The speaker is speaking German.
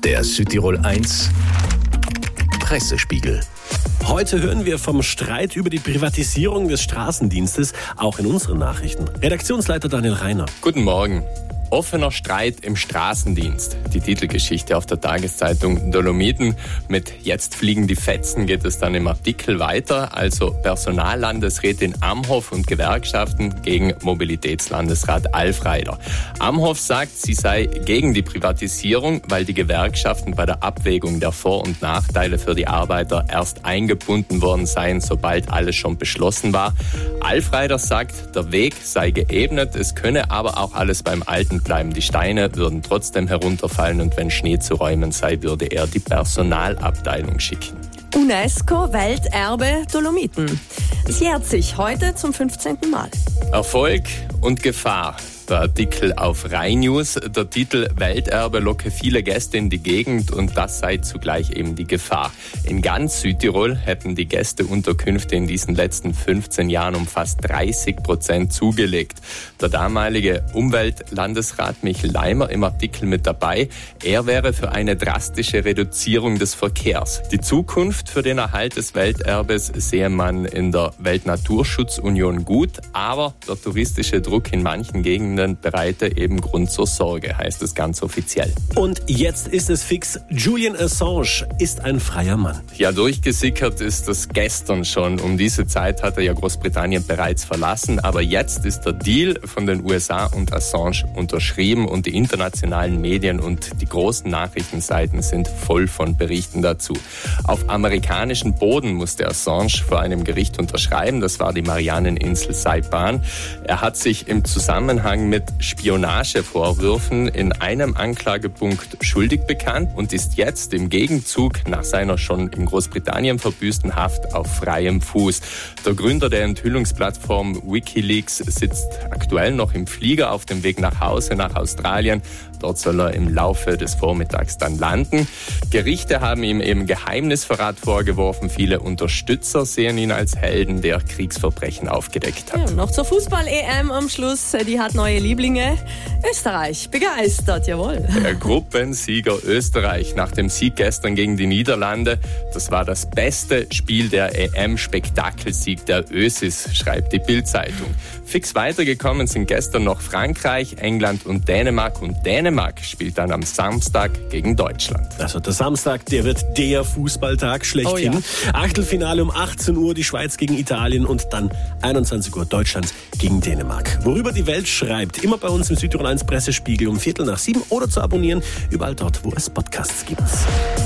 Der Südtirol 1 Pressespiegel. Heute hören wir vom Streit über die Privatisierung des Straßendienstes, auch in unseren Nachrichten. Redaktionsleiter Daniel Reiner. Guten Morgen. Offener Streit im Straßendienst. Die Titelgeschichte auf der Tageszeitung Dolomiten. Mit "Jetzt fliegen die Fetzen" geht es dann im Artikel weiter. Also Personallandesrätin Amhoff und Gewerkschaften gegen Mobilitätslandesrat Alfreider. Amhoff sagt, sie sei gegen die Privatisierung, weil die Gewerkschaften bei der Abwägung der Vor- und Nachteile für die Arbeiter erst eingebunden worden seien, sobald alles schon beschlossen war. Alfreider sagt, der Weg sei geebnet, es könne aber auch alles beim Alten bleiben. Die Steine würden trotzdem herunterfallen und wenn Schnee zu räumen sei, würde er die Personalabteilung schicken. UNESCO-Welterbe Dolomiten. Es jährt sich heute zum 15. Mal. Erfolg und Gefahr. Der Artikel auf RheinNews, der Titel "Welterbe locke viele Gäste in die Gegend" und das sei zugleich eben die Gefahr. In ganz Südtirol hätten die Gästeunterkünfte in diesen letzten 15 Jahren um fast 30% zugelegt. Der damalige Umweltlandesrat Michel Leimer im Artikel mit dabei. Er wäre für eine drastische Reduzierung des Verkehrs. Die Zukunft für den Erhalt des Welterbes sehe man in der Weltnaturschutzunion gut, aber der touristische Druck in manchen Gegenden bereite eben Grund zur Sorge, heißt es ganz offiziell. Und jetzt ist es fix, Julian Assange ist ein freier Mann. Ja, durchgesickert ist das gestern schon. Um diese Zeit hat er ja Großbritannien bereits verlassen, aber jetzt ist der Deal von den USA und Assange unterschrieben und die internationalen Medien und die großen Nachrichtenseiten sind voll von Berichten dazu. Auf amerikanischem Boden musste Assange vor einem Gericht unterschreiben, das war die Marianneninsel Saipan. Er hat sich im Zusammenhang mit Spionagevorwürfen in einem Anklagepunkt schuldig bekannt und ist jetzt im Gegenzug nach seiner schon in Großbritannien verbüßten Haft auf freiem Fuß. Der Gründer der Enthüllungsplattform WikiLeaks sitzt aktuell noch im Flieger auf dem Weg nach Hause, nach Australien. Dort soll er im Laufe des Vormittags dann landen. Gerichte haben ihm eben Geheimnisverrat vorgeworfen. Viele Unterstützer sehen ihn als Helden, der Kriegsverbrechen aufgedeckt hat. Ja, noch zur Fußball-EM am Schluss. Die hat neue Lieblinge. Österreich begeistert, jawohl. Der Gruppensieger Österreich nach dem Sieg gestern gegen die Niederlande. Das war das beste Spiel der EM, Spektakelsieg der Ösis, schreibt die Bild-Zeitung. Fix weitergekommen sind gestern noch Frankreich, England und Dänemark. Und Dänemark spielt dann am Samstag gegen Deutschland. Also der Samstag, der wird der Fußballtag schlechthin. Oh ja. Achtelfinale um 18 Uhr, die Schweiz gegen Italien und dann 21 Uhr Deutschland gegen Dänemark. Worüber die Welt schreibt, immer bei uns im Südtirol 1 Pressespiegel um 6:15 oder zu abonnieren, überall dort, wo es Podcasts gibt.